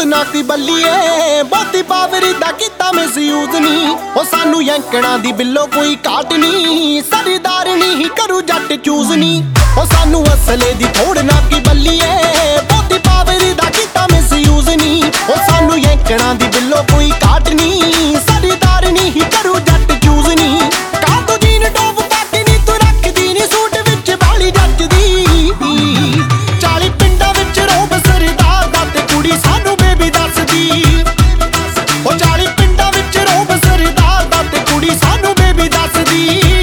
ਨਾ की बल्लीए बहुती पावरी दा कीता मिसयूज नी ओ सानू यंकणा दी बिल्लो कोई घाट नी सरदार नी करू जट चूज नी ओ सानू असले दी थोड़ ना की बल्लीए बहुती पावरी दा कीता मिसयूज नी ओ सानू यंकणा दी बिल्लो कोई घाट नी सरदार नी करू जट चूज नी का तू जीन टॉप पाके नी तू रखदी नी सूट विच वाली जचदी 40 पिंडां विच रोब सरदार दा ते कुड़ी सानू बेबी दसदी ओ 40 पिंडां विच रोब सरदार दा ते कुड़ी सानू बेबी दसदी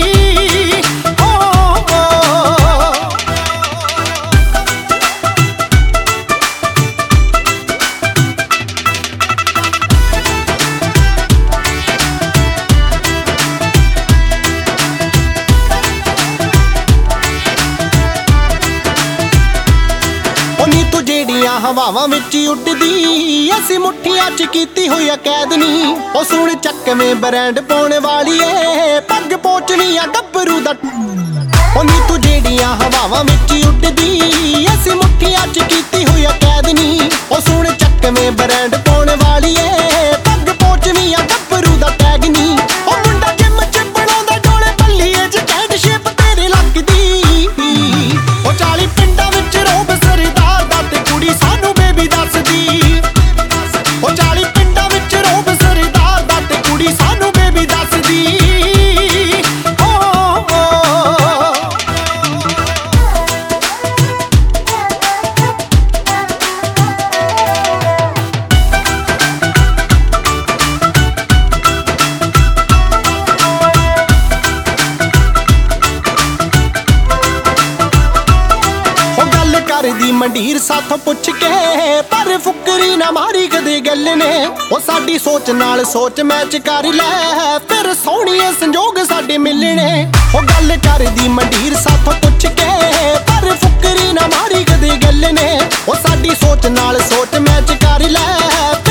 हवावां विच उड्डदी असी मुठियां च कीती होई कैद नी ओ सुण चक्कवें ब्रांड पाउण वाली ए पग पोचनियां गब्बरू दा ओ नी तू जेड़ियां हवावां विच उड्डदी असी मुठियां च कीती होई कैद नी ओ सुण चक्कवें ब्रांड पाउण वाली ए पग पोचनियां गब्बरू दा टैग नी ओ मुंडा जिम च बनाउंदा डोले बल्लीए च कैट शेप तेरे लगदी ओ 40 पिंडां विच रोब सरदार दा ते कुड़ी सानू बेबी दसदी ओ 40 पिंडां विच रोब सरदार दा ते कुड़ी सानू बेबी दसदी करदी मंडीर साथों पुछ के पर फुकरी ना मारी कदे गल ने ओ साडी सोच नाल सोच मैच कर लै फिर सोहणिए संजोग साडे मिलने ओ गल करदी मंडीर साथों पुछ के पर फुकरी ना मारी कदे गल ने ओ साडी सोच नाल सोच मैच कर लै